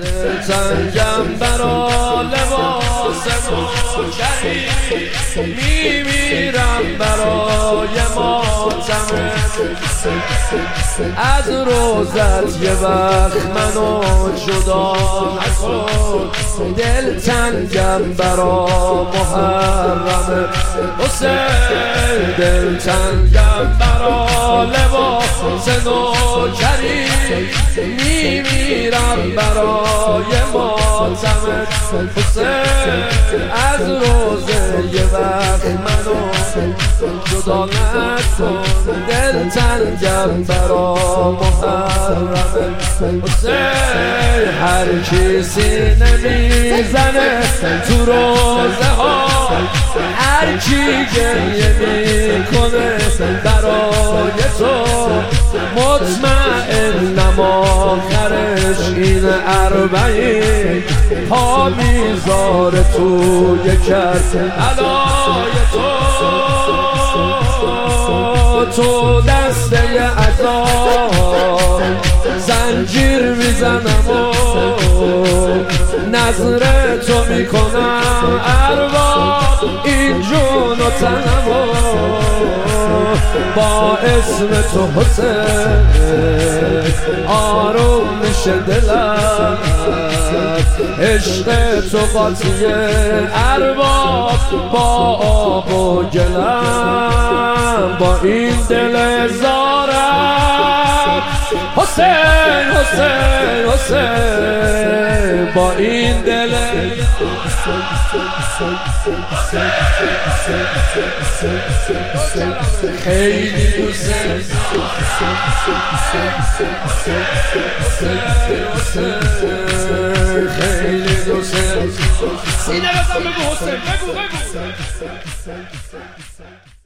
دلتنگم برا لباس نوکری، میمیرم برای ماتمت. از روزت یه وقت منو جدا نکن، دلتنگم برا محرمت. حسین دلتنگم برا لباس نوکری، میمیرم برای ماتمت. حسین از روزه یه وقت منو جدا نکن، دلتنگم برا محرمت. حسین هر کی سینه میزنه تو روزه ها، هر کی گریه میکنه برای تو، مطمئنم آخرش این اربعین پا میذاره توی کف علای تو دسته عذاب زنجیر میزنم و نظر تو میکنم ارباب این جون و تنم و با اسم تو حسین آروم میشه دلم، عشق تو قاطیه ارباب با آب و گلم، با این دل زارم حسین حسین حسین، با این دل خیلی دوست خیلی دوست سینه بزن بگو حسین، بگو